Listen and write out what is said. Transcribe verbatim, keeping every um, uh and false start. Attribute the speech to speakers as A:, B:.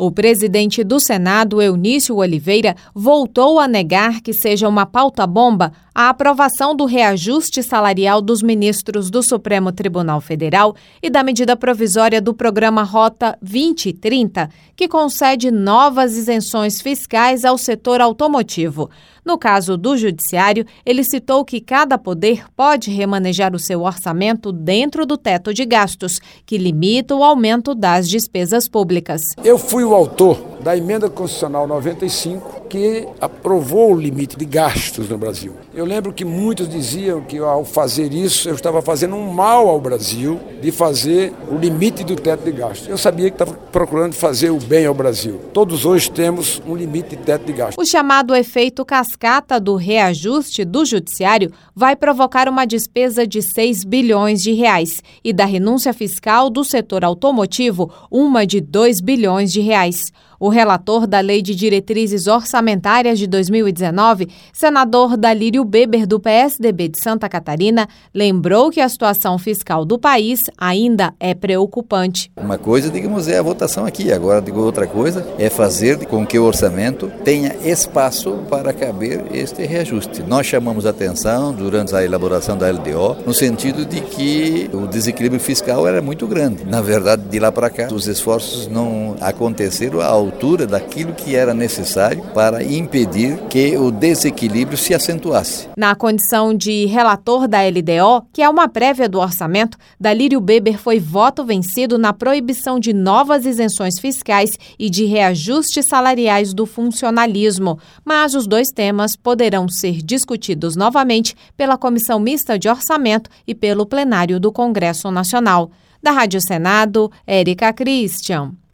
A: O presidente do Senado, Eunício Oliveira, voltou a negar que seja uma pauta-bomba a aprovação do reajuste salarial dos ministros do Supremo Tribunal Federal e da medida provisória do programa Rota vinte trinta, que concede novas isenções fiscais ao setor automotivo. No caso do Judiciário, ele citou que cada poder pode remanejar o seu orçamento dentro do teto de gastos, que limita o aumento das despesas públicas.
B: Eu fui o autor da Emenda Constitucional noventa e cinco, que aprovou o limite de gastos no Brasil. Eu lembro que muitos diziam que ao fazer isso eu estava fazendo um mal ao Brasil de fazer o limite do teto de gastos. Eu sabia que estava procurando fazer o bem ao Brasil. Todos hoje temos um limite de teto de gastos.
A: O chamado efeito cascata do reajuste do Judiciário vai provocar uma despesa de seis bilhões de reais e da renúncia fiscal do setor automotivo uma de dois bilhões de reais. O relator da Lei de Diretrizes Orçamentárias de dois mil e dezenove, senador Dalírio Beber, do P S D B de Santa Catarina, lembrou que a situação fiscal do país ainda é preocupante.
C: Uma coisa, digamos, é a votação aqui. Agora, digo, outra coisa é fazer com que o orçamento tenha espaço para caber este reajuste. Nós chamamos a atenção durante a elaboração da L D O no sentido de que o desequilíbrio fiscal era muito grande. Na verdade, de lá para cá, os esforços não aconteceram ao altura daquilo que era necessário para impedir que o desequilíbrio se acentuasse.
A: Na condição de relator da L D O, que é uma prévia do orçamento, Dalírio Beber foi voto vencido na proibição de novas isenções fiscais e de reajustes salariais do funcionalismo. Mas os dois temas poderão ser discutidos novamente pela Comissão Mista de Orçamento e pelo plenário do Congresso Nacional. Da Rádio Senado, Érica Christian.